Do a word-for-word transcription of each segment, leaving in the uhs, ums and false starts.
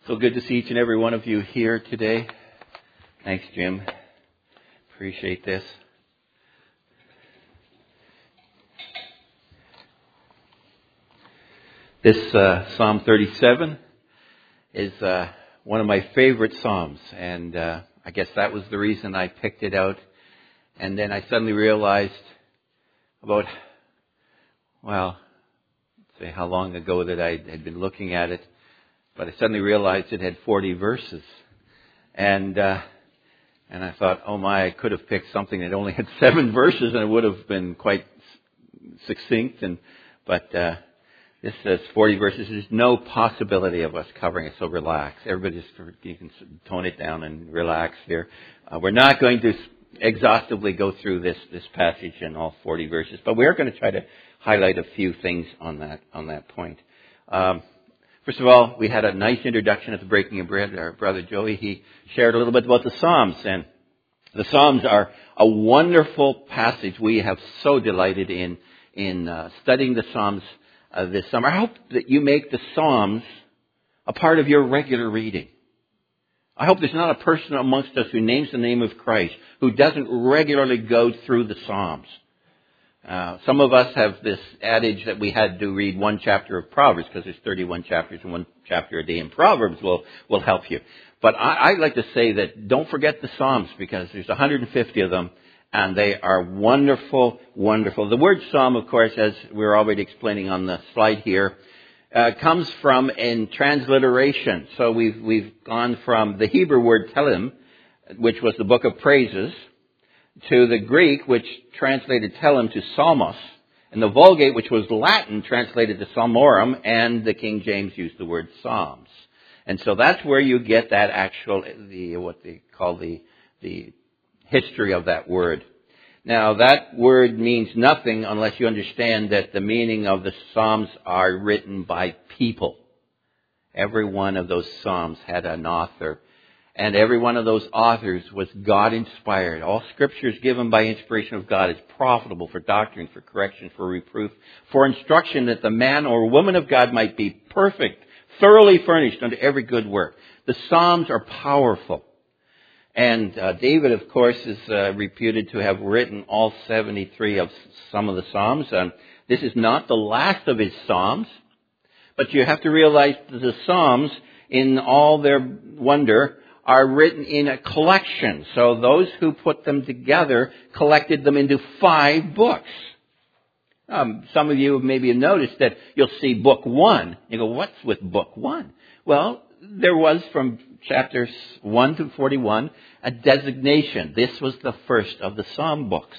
So good to see each and every one of you here today. Thanks, Jim. Appreciate this. This uh, Psalm thirty-seven is uh, one of my favorite Psalms, and uh, I guess that was the reason I picked it out. And then I suddenly realized about, well, say how long ago that I had been looking at it, but I suddenly realized it had forty verses. And uh, and I thought, oh my, I could have picked something that only had seven verses and it would have been quite succinct. And But uh, this says forty verses. There's no possibility of us covering it, so relax. Everybody just, you can tone it down and relax here. Uh, we're not going to exhaustively go through this, this passage in all forty verses, but we are going to try to highlight a few things on that, on that point. Um, First of all, we had a nice introduction at the Breaking of Bread. Our brother Joey, he shared a little bit about the Psalms. And the Psalms are a wonderful passage. We have so delighted in in uh, studying the Psalms uh, this summer. I hope that you make the Psalms a part of your regular reading. I hope there's not a person amongst us who names the name of Christ who doesn't regularly go through the Psalms. Uh, some of us have this adage that we had to read one chapter of Proverbs because there's thirty-one chapters and one chapter a day in Proverbs will, will help you. But I, I like to say that don't forget the Psalms because there's one hundred fifty of them and they are wonderful, wonderful. The word Psalm, of course, as we're already explaining on the slide here, uh, comes from in transliteration. So we've, we've gone from the Hebrew word Tehillim, which was the book of praises, to the Greek, which translated Tehillim to Psalmos, and the Vulgate, which was Latin, translated to Psalmorum, and the King James used the word Psalms. And so that's where you get that actual, the what they call the the history of that word. Now, that word means nothing unless you understand that the meaning of the Psalms are written by people. Every one of those Psalms had an author. And every one of those authors was God-inspired. All Scripture is given by inspiration of God is profitable for doctrine, for correction, for reproof, for instruction that the man or woman of God might be perfect, thoroughly furnished unto every good work. The Psalms are powerful. And uh, David, of course, is uh, reputed to have written all seventy-three of some of the Psalms. Um, this is not the last of his Psalms, but you have to realize that the Psalms, in all their wonder, are written in a collection. So those who put them together collected them into five books. Um, some of you maybe have noticed that you'll see book one. You go, what's with book one? Well, there was from chapters one to forty-one a designation. This was the first of the Psalm books.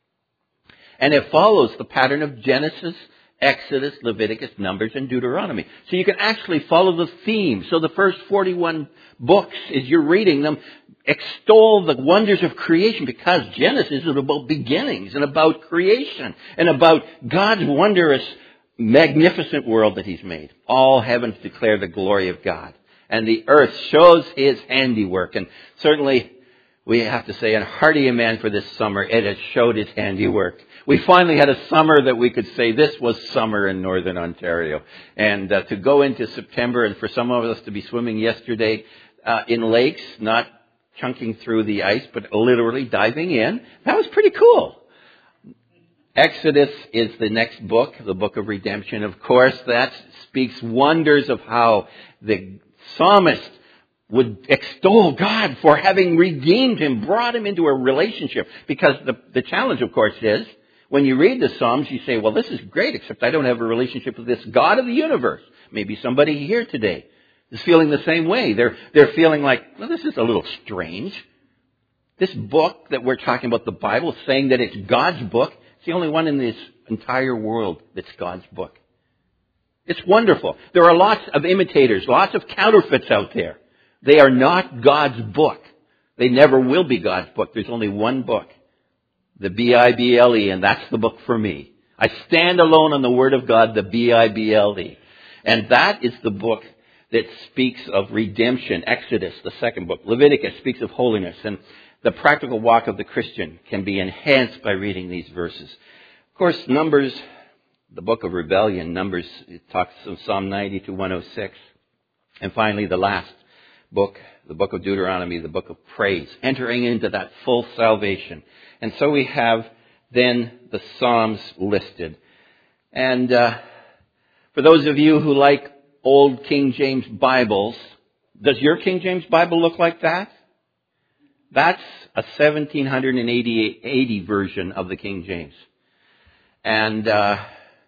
And it follows the pattern of Genesis, Exodus, Leviticus, Numbers, and Deuteronomy. So you can actually follow the theme. So the first forty-one books, as you're reading them, extol the wonders of creation because Genesis is about beginnings and about creation and about God's wondrous, magnificent world that He's made. All heavens declare the glory of God. And the earth shows His handiwork. And certainly, we have to say, and hearty amen for this summer, it has showed His handiwork. We finally had a summer that we could say this was summer in Northern Ontario. And uh, to go into September, and for some of us to be swimming yesterday uh, in lakes, not chunking through the ice, but literally diving in, that was pretty cool. Exodus is the next book, the book of redemption. Of course, that speaks wonders of how the psalmist would extol God for having redeemed him, brought him into a relationship. Because the, the challenge, of course, is when you read the Psalms, you say, well, this is great, except I don't have a relationship with this God of the universe. Maybe somebody here today is feeling the same way. They're, they're feeling like, well, this is a little strange. This book that we're talking about, the Bible, saying that it's God's book, it's the only one in this entire world that's God's book. It's wonderful. There are lots of imitators, lots of counterfeits out there. They are not God's book. They never will be God's book. There's only one book, the B I B L E, and that's the book for me. I stand alone on the Word of God, the B I B L E. And that is the book that speaks of redemption. Exodus, the second book. Leviticus speaks of holiness. And the practical walk of the Christian can be enhanced by reading these verses. Of course, Numbers, the book of rebellion, Numbers, it talks from Psalm ninety to one oh six. And finally, the last book, the book of Deuteronomy, the book of praise, entering into that full salvation. And so we have then the Psalms listed. And uh, for those of you who like old King James Bibles, does your King James Bible look like that? That's a seventeen eighty version of the King James. And uh,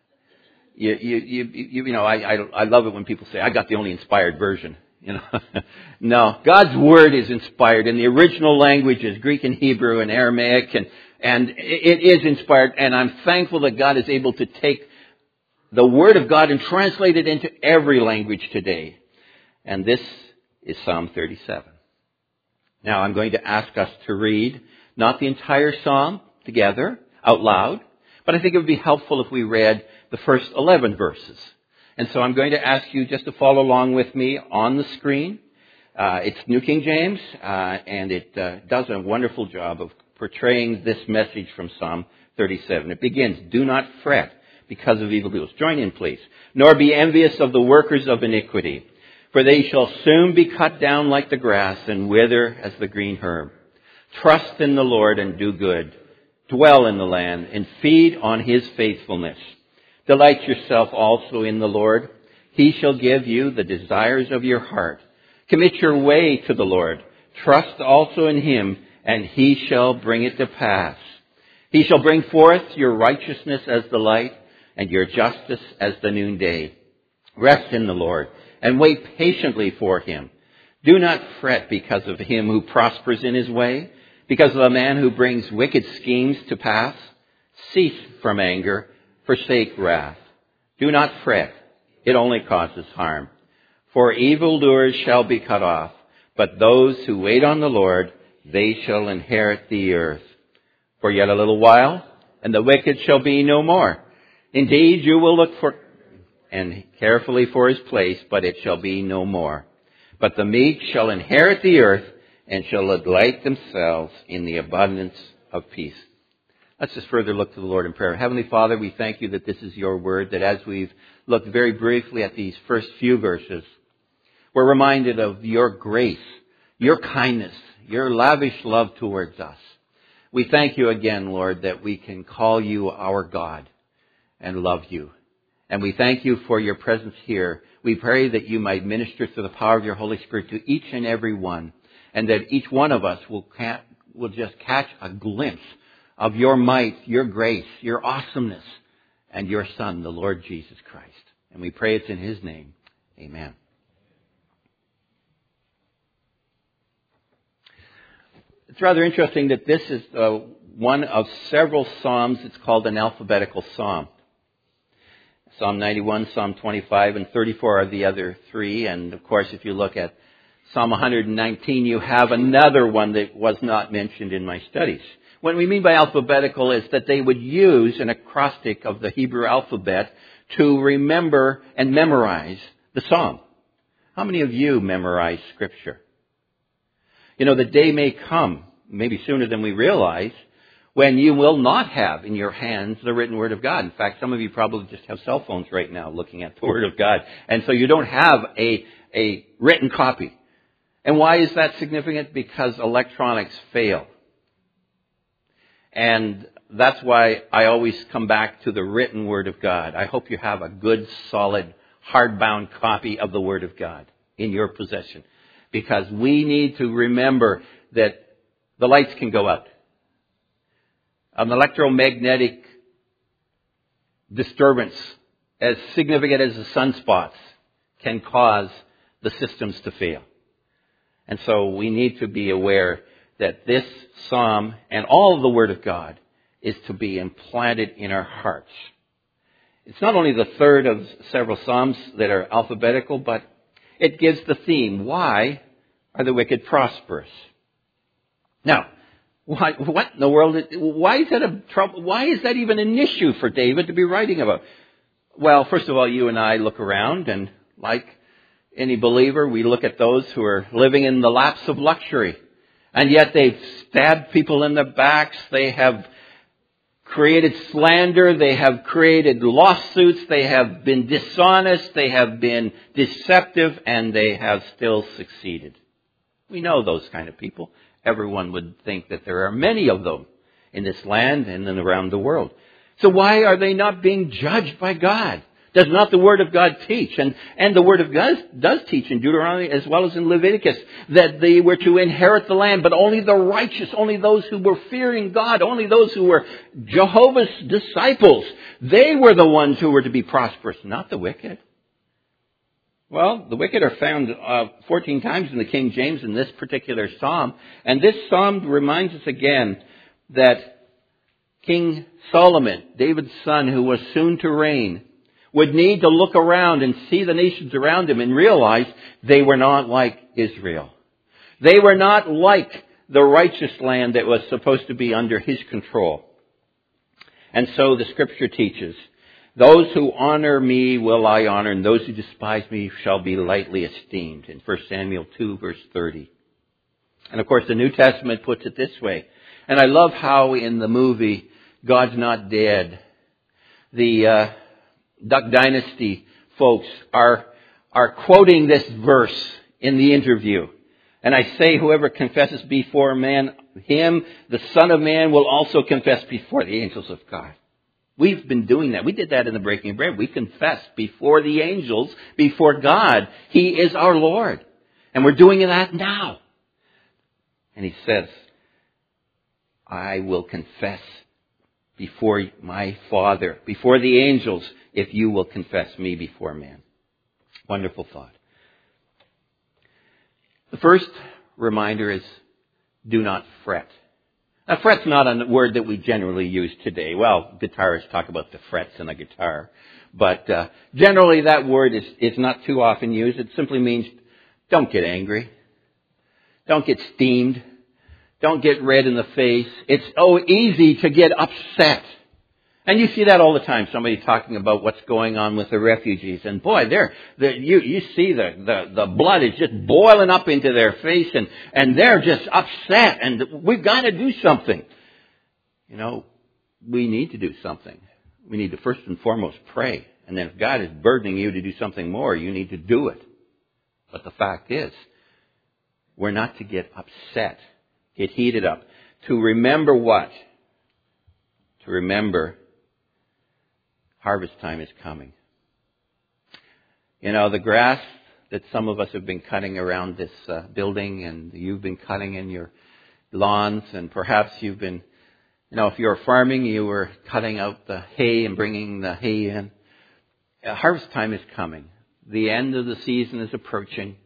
you, you, you, you know, I, I, I love it when people say, I got the only inspired version. You know, no, God's Word is inspired, and the original language is Greek and Hebrew and Aramaic, and, and it is inspired, and I'm thankful that God is able to take the Word of God and translate it into every language today. And this is Psalm thirty-seven. Now, I'm going to ask us to read not the entire Psalm together, out loud, but I think it would be helpful if we read the first eleven verses. And so I'm going to ask you just to follow along with me on the screen. Uh, it's New King James, uh, and it uh, does a wonderful job of portraying this message from Psalm thirty-seven. It begins, "Do not fret because of evildoers." Join in, please. "Nor be envious of the workers of iniquity, for they shall soon be cut down like the grass and wither as the green herb. Trust in the Lord and do good. Dwell in the land and feed on His faithfulness. Delight yourself also in the Lord. He shall give you the desires of your heart. Commit your way to the Lord. Trust also in Him, and He shall bring it to pass. He shall bring forth your righteousness as the light, and your justice as the noonday. Rest in the Lord, and wait patiently for Him. Do not fret because of him who prospers in his way, because of the man who brings wicked schemes to pass. Cease from anger, forsake wrath. Do not fret, it only causes harm. For evildoers shall be cut off, but those who wait on the Lord, they shall inherit the earth. For yet a little while, and the wicked shall be no more. Indeed, you will look for and carefully for his place, but it shall be no more. But the meek shall inherit the earth, and shall delight themselves in the abundance of peace. Let's just further look to the Lord in prayer. Heavenly Father, we thank you that this is your word, that as we've looked very briefly at these first few verses, we're reminded of your grace, your kindness, your lavish love towards us. We thank you again, Lord, that we can call you our God and love you. And we thank you for your presence here. We pray that you might minister through the power of your Holy Spirit to each and every one, and that each one of us will, ca- will just catch a glimpse of your might, your grace, your awesomeness, and your Son, the Lord Jesus Christ. And we pray it's in His name. Amen. It's rather interesting that this is uh, one of several psalms. It's called an alphabetical psalm. Psalm ninety-one, Psalm twenty-five, and thirty-four are the other three. And of course, if you look at Psalm one hundred nineteen, you have another one that was not mentioned in my studies. What we mean by alphabetical is that they would use an acrostic of the Hebrew alphabet to remember and memorize the psalm. How many of you memorize Scripture? You know, the day may come, maybe sooner than we realize, when you will not have in your hands the written Word of God. In fact, some of you probably just have cell phones right now looking at the Word of God. And so you don't have a, a written copy. And why is that significant? Because electronics fail. And that's why I always come back to the written Word of God. I hope you have a good, solid, hardbound copy of the Word of God in your possession. Because we need to remember that the lights can go out. An electromagnetic disturbance as significant as the sunspots can cause the systems to fail. And so we need to be aware that this psalm and all of the Word of God is to be implanted in our hearts. It's not only the third of several psalms that are alphabetical, but it gives the theme. Why are the wicked prosperous? Now, why, what in the world? Why is that a trouble? Why is that even an issue for David to be writing about? Well, first of all, you and I look around, and like any believer, we look at those who are living in the laps of luxury, and yet they've stabbed people in the backs. They have created slander. They have created lawsuits. They have been dishonest. They have been deceptive, and they have still succeeded. We know those kind of people. Everyone would think that there are many of them in this land and then around the world. So why are they not being judged by God? Does not the Word of God teach? And, and the Word of God does teach in Deuteronomy as well as in Leviticus that they were to inherit the land, but only the righteous, only those who were fearing God, only those who were Jehovah's disciples. They were the ones who were to be prosperous, not the wicked. Well, the wicked are found uh, fourteen times in the King James in this particular psalm. And this psalm reminds us again that King Solomon, David's son, who was soon to reign, would need to look around and see the nations around him and realize they were not like Israel. They were not like the righteous land that was supposed to be under his control. And so the scripture teaches, those who honor me will I honor, and those who despise me shall be lightly esteemed, in First Samuel two, verse thirty. And of course, the New Testament puts it this way. And I love how in the movie, God's Not Dead, the uh, Duck Dynasty folks are, are quoting this verse in the interview. And I say, whoever confesses before man, him, the Son of Man, will also confess before the angels of God. We've been doing that. We did that in the Breaking of Bread. We confessed before the angels, before God. He is our Lord. And we're doing that now. And he says, I will confess before my Father, before the angels, if you will confess me before man. Wonderful thought. The first reminder is, do not fret. Now, fret's not a word that we generally use today. Well, guitarists talk about the frets in a guitar. But uh, generally that word is, is not too often used. It simply means don't get angry. Don't get steamed. Don't get red in the face. It's oh easy to get upset. And you see that all the time. Somebody talking about what's going on with the refugees. And boy, they're, they're, you, you see the, the, the blood is just boiling up into their face and, and they're just upset. And we've got to do something. You know, we need to do something. We need to first and foremost pray. And then if God is burdening you to do something more, you need to do it. But the fact is, we're not to get upset, get heated up. To remember what? To remember harvest time is coming. You know, the grass that some of us have been cutting around this uh, building, and you've been cutting in your lawns, and perhaps you've been, you know, if you're farming, you were cutting out the hay and bringing the hay in. Uh, harvest time is coming. The end of the season is approaching.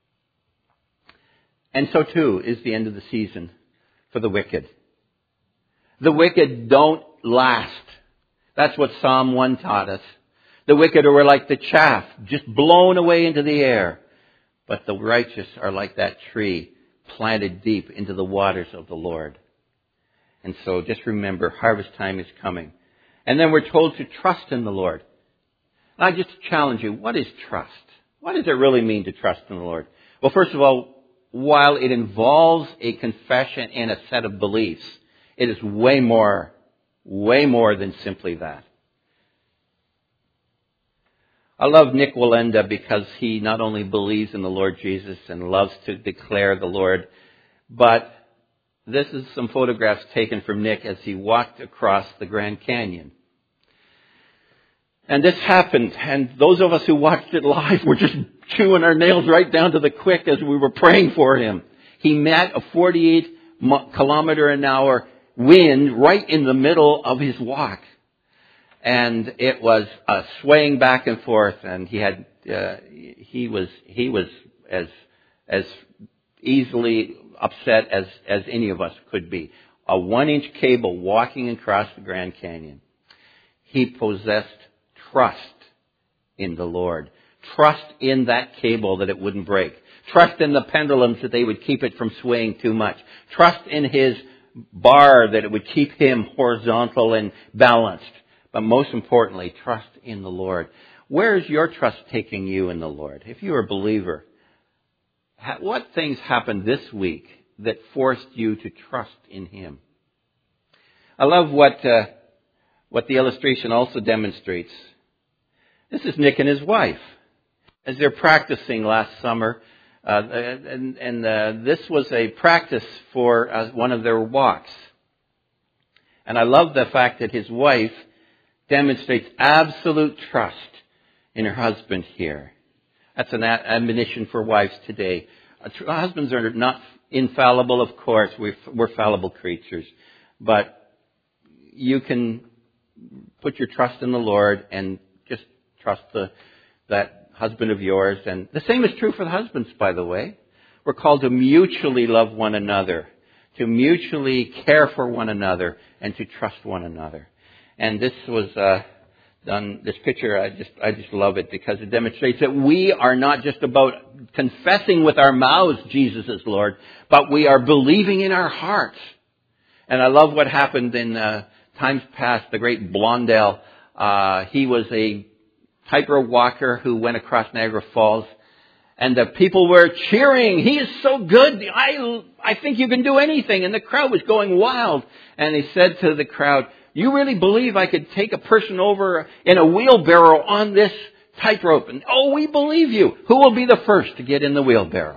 And so too is the end of the season for the wicked. The wicked don't last. That's what Psalm one taught us. The wicked are like the chaff, just blown away into the air. But the righteous are like that tree planted deep into the waters of the Lord. And so just remember, harvest time is coming. And then we're told to trust in the Lord. I just challenge you, what is trust? What does it really mean to trust in the Lord? Well, first of all, while it involves a confession and a set of beliefs, it is way more Way more than simply that. I love Nick Wallenda because he not only believes in the Lord Jesus and loves to declare the Lord, but this is some photographs taken from Nick as he walked across the Grand Canyon. And this happened, and those of us who watched it live were just chewing our nails right down to the quick as we were praying for him. He met a forty-eight kilometer an hour wind right in the middle of his walk. And it was uh, swaying back and forth, and he had, uh, he was, he was as, as easily upset as, as any of us could be. A one inch cable walking across the Grand Canyon. He possessed trust in the Lord. Trust in that cable that it wouldn't break. Trust in the pendulums that they would keep it from swaying too much. Trust in his bar that it would keep him horizontal and balanced. But most importantly, trust in the Lord. Where is your trust taking you in the Lord? If you're a believer, what things happened this week that forced you to trust in Him? I love what uh, what the illustration also demonstrates. This is Nick and his wife as they're practicing last summer. Uh, and and uh, this was a practice for uh, one of their walks. And I love the fact that his wife demonstrates absolute trust in her husband here. That's an admonition for wives today. Husbands are not infallible, of course. We're, we're fallible creatures. But you can put your trust in the Lord and just trust the, that husband of yours. And the same is true for the husbands, by the way. We're called to mutually love one another, to mutually care for one another, and to trust one another. And this was uh, done, this picture, I just I just love it because it demonstrates that we are not just about confessing with our mouths Jesus is Lord, but we are believing in our hearts. And I love what happened in uh, times past. The great Blondell, uh, he was a tightrope walker who went across Niagara Falls. And the people were cheering. He is so good. I, I think you can do anything. And the crowd was going wild. And he said to the crowd, you really believe I could take a person over in a wheelbarrow on this tightrope? And, oh, we believe you. Who will be the first to get in the wheelbarrow?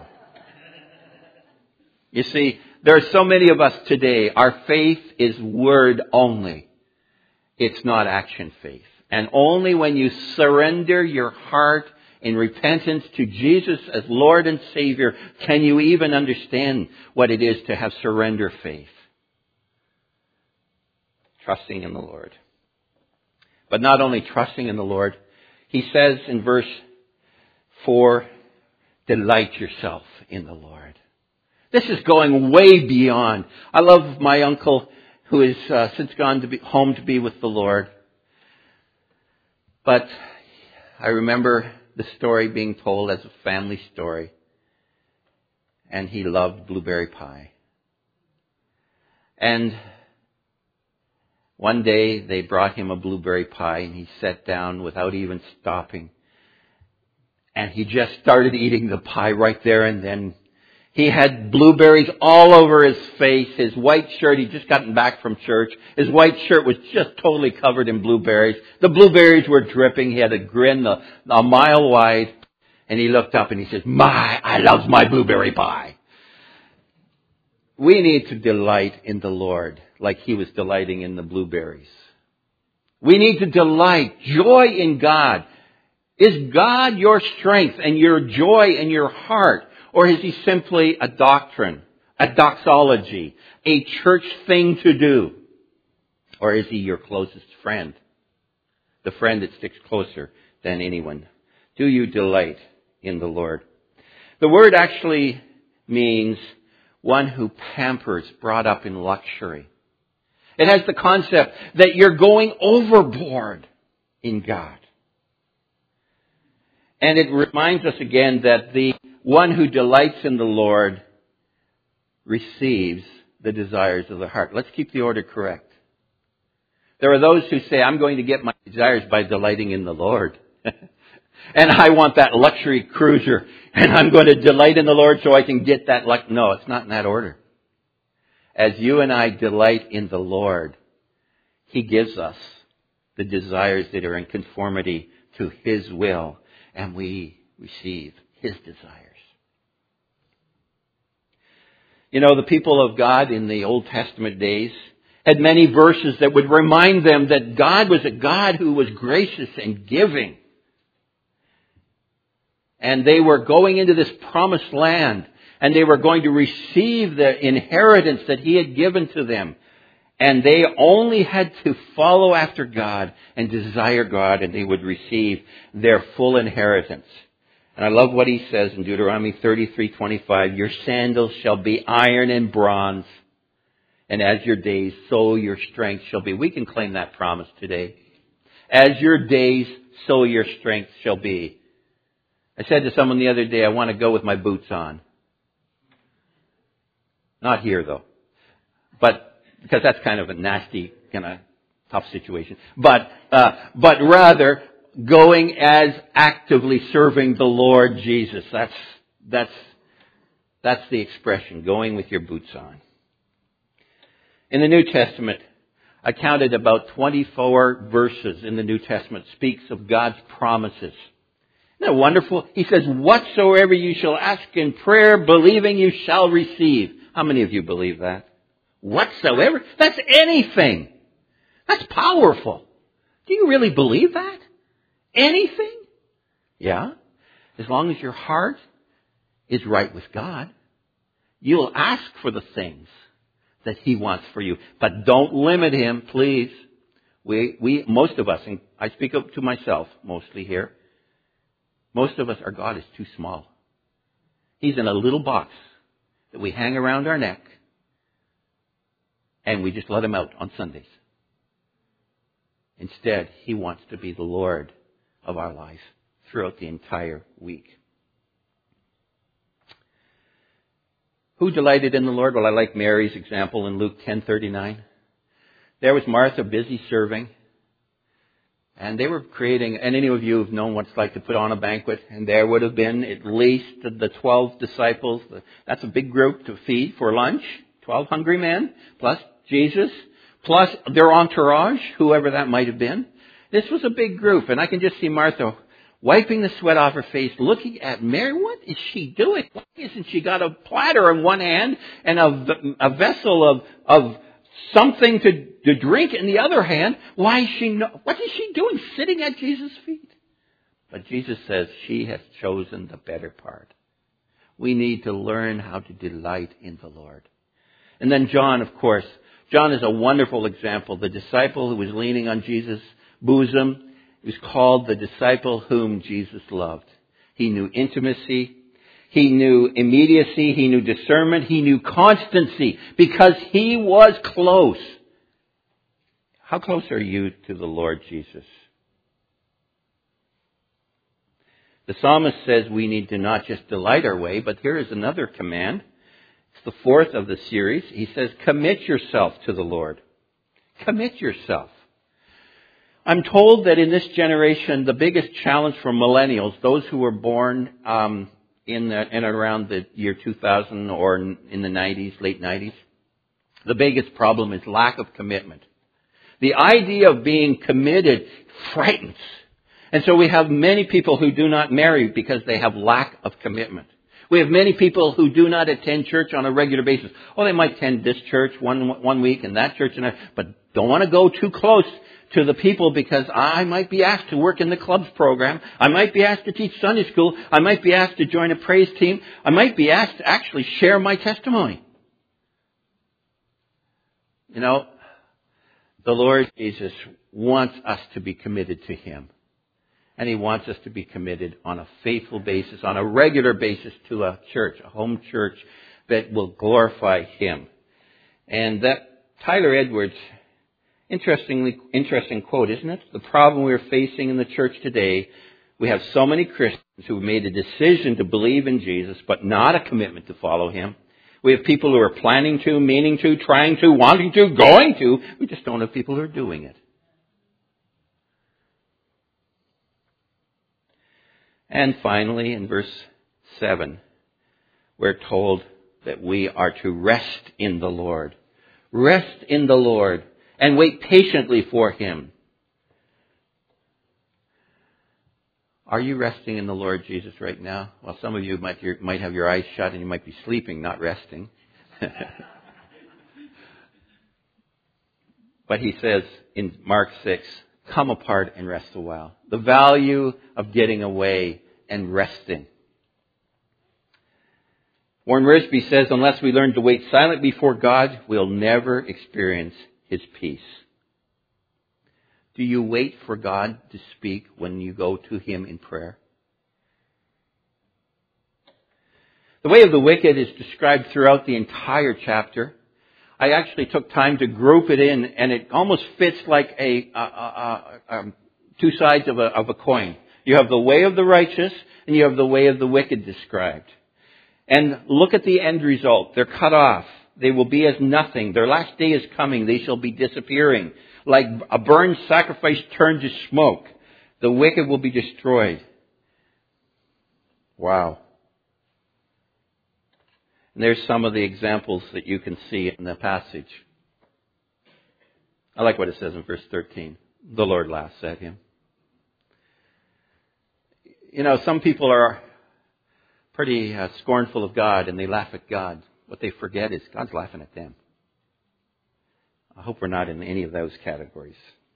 You see, there are so many of us today. Our faith is word only. It's not action faith. And only when you surrender your heart in repentance to Jesus as Lord and Savior can you even understand what it is to have surrender faith. Trusting in the Lord. But not only trusting in the Lord, he says in verse four, delight yourself in the Lord. This is going way beyond. I love my uncle who has uh, since gone to be home to be with the Lord. But I remember the story being told as a family story. And he loved blueberry pie. And one day they brought him a blueberry pie and he sat down without even stopping. And he just started eating the pie right there and then. He had blueberries all over his face. His white shirt, he'd just gotten back from church. His white shirt was just totally covered in blueberries. The blueberries were dripping. He had a grin a, a mile wide. And he looked up and he says, my, I love my blueberry pie. We need to delight in the Lord like he was delighting in the blueberries. We need to delight, joy in God. Is God your strength and your joy and your heart? Or is he simply a doctrine, a doxology, a church thing to do? Or is he your closest friend? The friend that sticks closer than anyone. Do you delight in the Lord? The word actually means one who pampers, brought up in luxury. It has the concept that you're going overboard in God. And it reminds us again that the one who delights in the Lord receives the desires of the heart. Let's keep the order correct. There are those who say, I'm going to get my desires by delighting in the Lord. And I want that luxury cruiser. And I'm going to delight in the Lord so I can get that. Lux- no, it's not in that order. As you and I delight in the Lord, he gives us the desires that are in conformity to his will. And we receive his desires. You know, the people of God in the Old Testament days had many verses that would remind them that God was a God who was gracious and giving. And they were going into this promised land, and they were going to receive the inheritance that he had given to them. And they only had to follow after God and desire God, and they would receive their full inheritance. And I love what he says in Deuteronomy thirty-three twenty-five. Your sandals shall be iron and bronze. And as your days, so your strength shall be. We can claim that promise today. As your days, so your strength shall be. I said to someone the other day, I want to go with my boots on. Not here, though. But, because that's kind of a nasty, kind of tough situation. But, uh, but rather, going as actively serving the Lord Jesus. That's, that's, that's the expression, going with your boots on. In the New Testament, I counted about twenty-four verses in the New Testament speaks of God's promises. Isn't that wonderful? He says, whatsoever you shall ask in prayer, believing you shall receive. How many of you believe that? Whatsoever? That's anything. That's powerful. Do you really believe that? Anything? Yeah. As long as your heart is right with God, you'll ask for the things that He wants for you. But don't limit Him, please. We, we, most of us, and I speak up to myself mostly here, most of us, our God is too small. He's in a little box that we hang around our neck and we just let Him out on Sundays. Instead, He wants to be the Lord of our lives throughout the entire week. Who delighted in the Lord? Well, I like Mary's example in Luke ten thirty-nine. There was Martha busy serving. And they were creating, and any of you have known what it's like to put on a banquet, and there would have been at least the twelve disciples. That's a big group to feed for lunch. twelve hungry men, plus Jesus, plus their entourage, whoever that might have been. This was a big group, and I can just see Martha wiping the sweat off her face, looking at Mary. What is she doing? Why isn't she got a platter in one hand and a, a vessel of, of something to, to drink in the other hand? Why is she no, what is she doing sitting at Jesus' feet? But Jesus says she has chosen the better part. We need to learn how to delight in the Lord. And then John, of course. John is a wonderful example. The disciple who was leaning on Jesus' bosom. He was called the disciple whom Jesus loved. He knew intimacy. He knew immediacy. He knew discernment. He knew constancy because he was close. How close are you to the Lord Jesus? The psalmist says we need to not just delight our way, but here is another command. It's the fourth of the series. He says, commit yourself to the Lord. Commit yourself. I'm told that in this generation, the biggest challenge for millennials, those who were born um, in, the, in around the year two thousand or in the nineties, late nineties, the biggest problem is lack of commitment. The idea of being committed frightens. And so we have many people who do not marry because they have lack of commitment. We have many people who do not attend church on a regular basis. Oh, they might attend this church one one week and that church and that, but don't want to go too close to the people because I might be asked to work in the clubs program. I might be asked to teach Sunday school. I might be asked to join a praise team. I might be asked to actually share my testimony. You know, the Lord Jesus wants us to be committed to Him. And He wants us to be committed on a faithful basis, on a regular basis to a church, a home church that will glorify Him. And that Tyler Edwards, interestingly, interesting quote, isn't it? The problem we're facing in the church today, we have so many Christians who have made a decision to believe in Jesus, but not a commitment to follow Him. We have people who are planning to, meaning to, trying to, wanting to, going to. We just don't have people who are doing it. And finally, in verse seven, we're told that we are to rest in the Lord. Rest in the Lord and wait patiently for Him. Are you resting in the Lord Jesus right now? Well, some of you might, might have your eyes shut and you might be sleeping, not resting. But He says in Mark six, come apart and rest a while. The value of getting away and resting. Warren Wiersbe says, unless we learn to wait silently before God, we'll never experience His peace. Do you wait for God to speak when you go to Him in prayer? The way of the wicked is described throughout the entire chapter. I actually took time to group it in, and it almost fits like a, a, a, a, a two sides of a, of a coin. You have the way of the righteous, and you have the way of the wicked described. And look at the end result. They're cut off. They will be as nothing. Their last day is coming. They shall be disappearing. Like a burned sacrifice turned to smoke. The wicked will be destroyed. Wow. And there's some of the examples that you can see in the passage. I like what it says in verse thirteen. The Lord laughs at him. You know, some people are pretty uh, scornful of God and they laugh at God. What they forget is God's laughing at them. I hope we're not in any of those categories.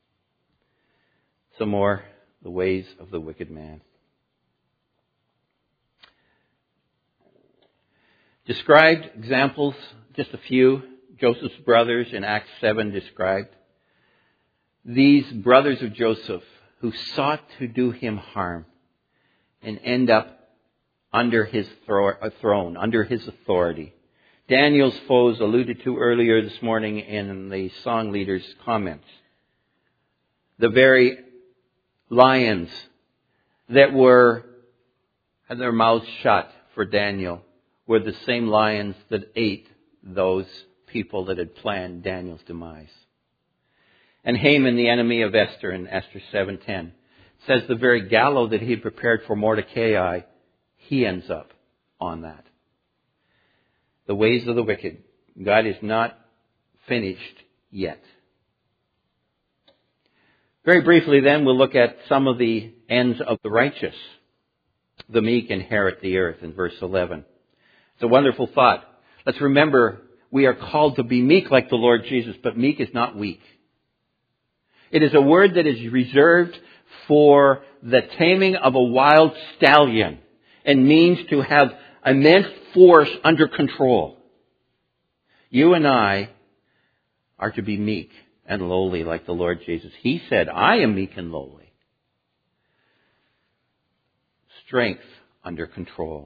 Some more, the ways of the wicked man. Described examples, just a few. Joseph's brothers in Acts seven described. These brothers of Joseph who sought to do him harm and end up under his throne, under his authority. Daniel's foes alluded to earlier this morning in the song leader's comments. The very lions that were had their mouths shut for Daniel were the same lions that ate those people that had planned Daniel's demise. And Haman, the enemy of Esther, in Esther seven ten, says the very gallows that he had prepared for Mordecai, he ends up on that. The ways of the wicked. God is not finished yet. Very briefly then, we'll look at some of the ends of the righteous. The meek inherit the earth in verse eleven. It's a wonderful thought. Let's remember, we are called to be meek like the Lord Jesus, but meek is not weak. It is a word that is reserved for the taming of a wild stallion and means to have immense force under control. You and I are to be meek and lowly like the Lord Jesus. He said, I am meek and lowly. Strength under control.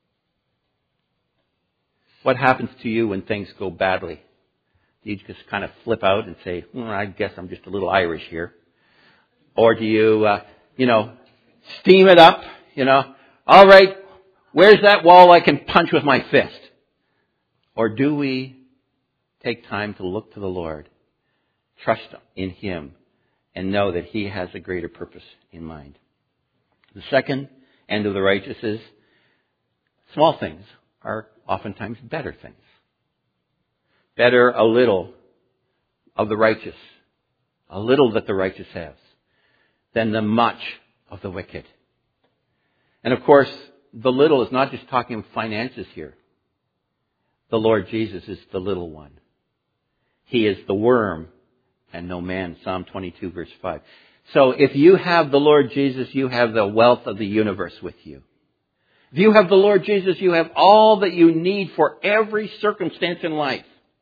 What happens to you when things go badly? Do you just kind of flip out and say, well, I guess I'm just a little Irish here? Or do you, uh, you know, steam it up, you know, all right, where's that wall I can punch with my fist? Or do we take time to look to the Lord, trust in Him, and know that He has a greater purpose in mind? The second end of the righteous is small things are oftentimes better things. Better a little of the righteous, a little that the righteous has, than the much of the wicked. And of course, the little is not just talking finances here. The Lord Jesus is the little one. He is the worm and no man. Psalm twenty-two verse five. So if you have the Lord Jesus, you have the wealth of the universe with you. If you have the Lord Jesus, you have all that you need for every circumstance in life.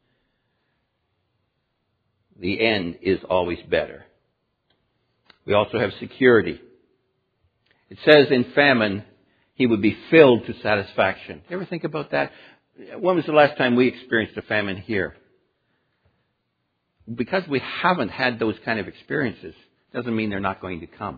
The end is always better. We also have security. It says in famine, he would be filled to satisfaction. You ever think about that? When was the last time we experienced a famine here? Because we haven't had those kind of experiences, doesn't mean they're not going to come.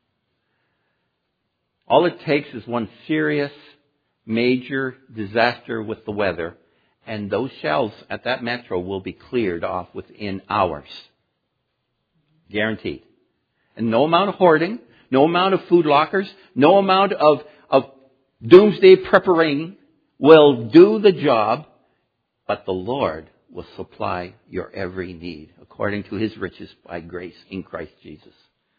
All it takes is one serious, major disaster with the weather, and those shelves at that metro will be cleared off within hours. Guaranteed. And no amount of hoarding, no amount of food lockers, no amount of, of doomsday preparing will do the job, but the Lord will supply your every need according to His riches by grace in Christ Jesus.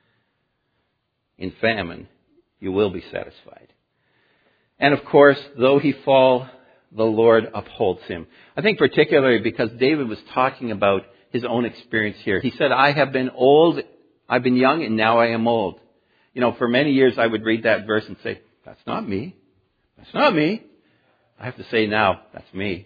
In famine, you will be satisfied. And of course, though he fall, the Lord upholds him. I think particularly because David was talking about his own experience here. He said, I have been old, I've been young, and now I am old. You know, for many years I would read that verse and say, that's not me. That's not me. I have to say now, that's me.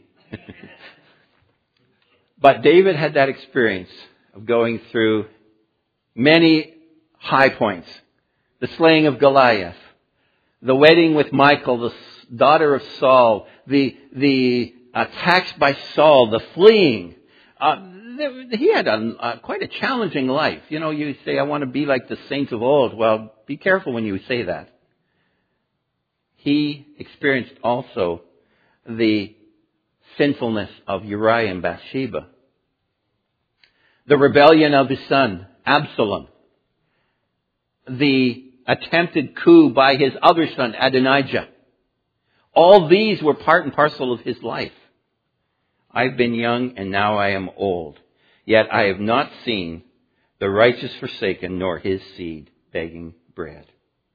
But David had that experience of going through many high points. The slaying of Goliath, the wedding with Michal, the daughter of Saul, the the attacks by Saul, the fleeing. Uh, he had a, uh, quite a challenging life. You know, you say, I want to be like the saints of old. Well, be careful when you say that. He experienced also the sinfulness of Uriah and Bathsheba. The rebellion of his son, Absalom. The attempted coup by his other son, Adonijah. All these were part and parcel of his life. I've been young and now I am old. Yet I have not seen the righteous forsaken, nor his seed begging bread.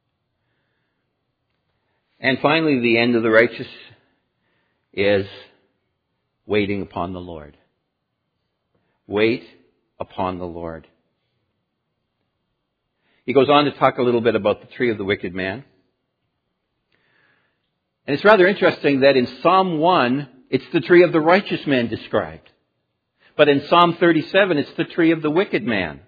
And finally, the end of the righteous is waiting upon the Lord. Wait upon the Lord. He goes on to talk a little bit about the tree of the wicked man. And it's rather interesting that in Psalm one, it's the tree of the righteous man described. But in Psalm thirty-seven, it's the tree of the wicked man.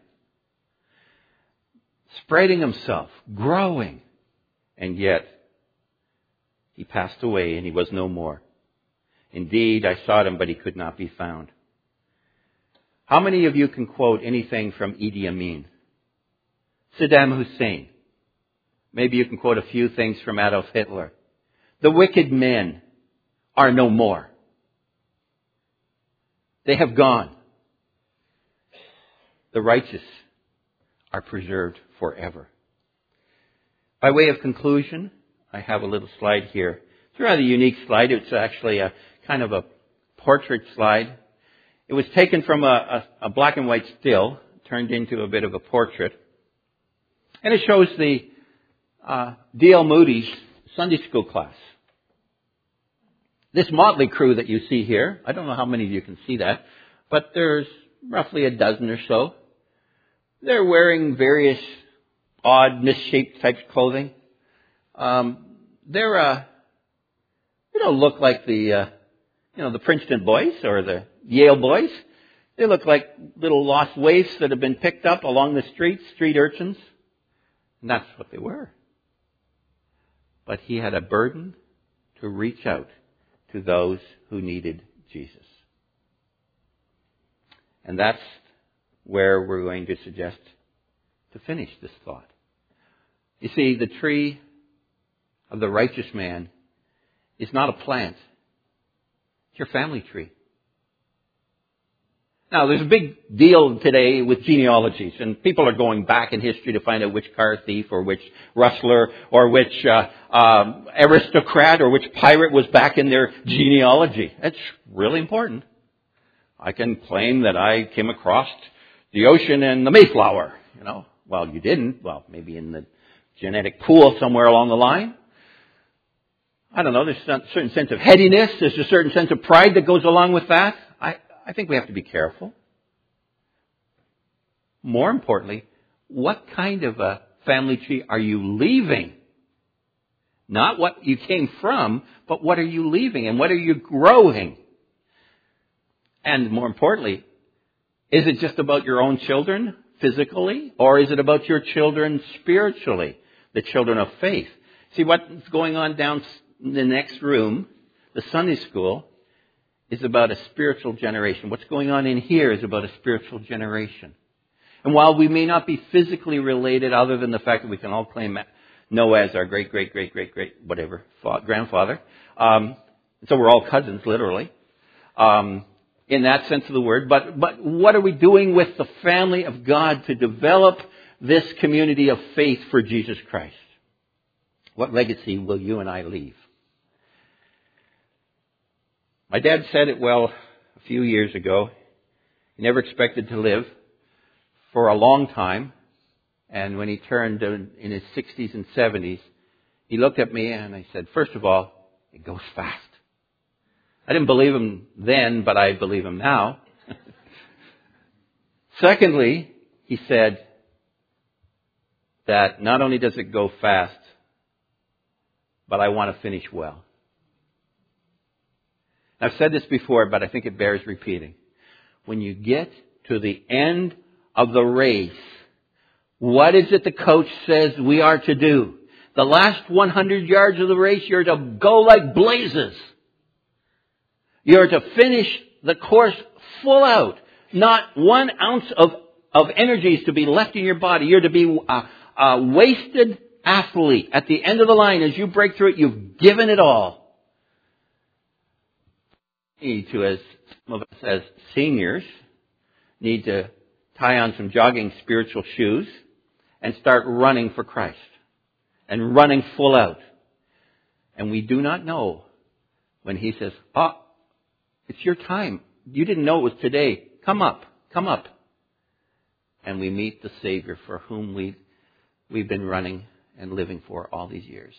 Spreading himself, growing, and yet he passed away and he was no more. Indeed, I sought him, but he could not be found. How many of you can quote anything from Idi Amin? Saddam Hussein? Maybe you can quote a few things from Adolf Hitler. The wicked men are no more. They have gone. The righteous are preserved forever. By way of conclusion, I have a little slide here. It's a rather unique slide. It's actually a kind of a portrait slide. It was taken from a, a, a black and white still, turned into a bit of a portrait. And it shows the uh, D L Moody's Sunday school class. This motley crew that you see here, I don't know how many of you can see that, but there's roughly a dozen or so. They're wearing various odd, misshaped types of clothing. Um, they're, uh, they don't look like the, uh, you know, the Princeton boys or the Yale boys. They look like little lost waifs that have been picked up along the streets, street urchins. And that's what they were. But he had a burden to reach out to those who needed Jesus. And that's where we're going to suggest to finish this thought. You see, the tree of the righteous man is not a plant. It's your family tree. Now, there's a big deal today with genealogies, and people are going back in history to find out which car thief or which rustler or which uh, um, aristocrat or which pirate was back in their genealogy. It's really important. I can claim that I came across the ocean and the Mayflower. You know, well, you didn't. Well, maybe in the genetic pool somewhere along the line. I don't know. There's a certain sense of headiness. There's a certain sense of pride that goes along with that. I, I think we have to be careful. More importantly, what kind of a family tree are you leaving? Not what you came from, but what are you leaving and what are you growing? And more importantly, is it just about your own children physically, or is it about your children spiritually, the children of faith? See, what's going on down in the next room, the Sunday school, is about a spiritual generation. What's going on in here is about a spiritual generation. And while we may not be physically related, other than the fact that we can all claim Noah as our great, great, great, great, great, whatever, grandfather, um, so we're all cousins, literally, um, in that sense of the word. But, but what are we doing with the family of God to develop this community of faith for Jesus Christ? What legacy will you and I leave? My dad said it well a few years ago. He never expected to live for a long time. And when he turned in his sixties and seventies, he looked at me and I said, first of all, it goes fast. I didn't believe him then, but I believe him now. Secondly, he said that not only does it go fast, but I want to finish well. I've said this before, but I think it bears repeating. When you get to the end of the race, what is it the coach says we are to do? The last one hundred yards of the race, you're to go like blazes. You're to finish the course full out. Not one ounce of, of energy is to be left in your body. You're to be a, a wasted athlete. At the end of the line, as you break through it, you've given it all. Need to, as some of us as seniors, need to tie on some jogging spiritual shoes and start running for Christ and running full out. And we do not know when He says, oh, it's your time. You didn't know it was today. Come up. come up and we meet the Savior for whom we, we've been running and living for all these years.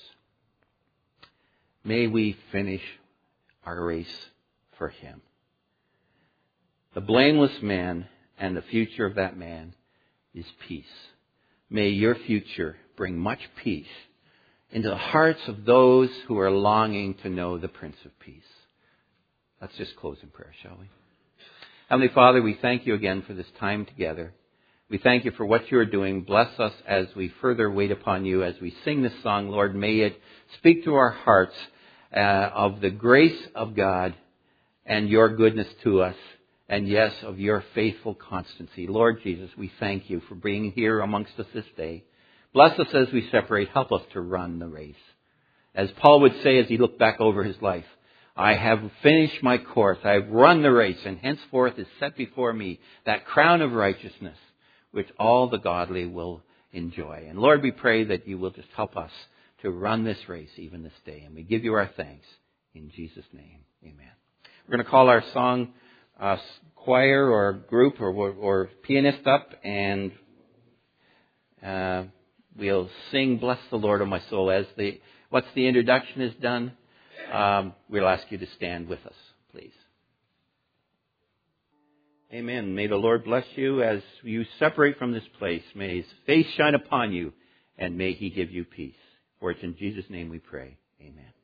May we finish our race for Him. The blameless man and the future of that man is peace. May your future bring much peace into the hearts of those who are longing to know the Prince of Peace. Let's just close in prayer, shall we? Heavenly Father, we thank you again for this time together. We thank you for what you are doing. Bless us as we further wait upon you, as we sing this song. Lord, may it speak to our hearts uh, of the grace of God and your goodness to us. And yes, of your faithful constancy. Lord Jesus, we thank you for being here amongst us this day. Bless us as we separate. Help us to run the race. As Paul would say as he looked back over his life, I have finished my course. I have run the race, and henceforth is set before me that crown of righteousness, which all the godly will enjoy. And Lord, we pray that you will just help us to run this race even this day. And we give you our thanks in Jesus' name. Amen. We're going to call our song uh, choir or group or, or pianist up, and uh, we'll sing Bless the Lord, O my soul. As the once the introduction is done, um, we'll ask you to stand with us, please. Amen. May the Lord bless you as you separate from this place. May His face shine upon you, and may He give you peace. For it's in Jesus' name we pray. Amen.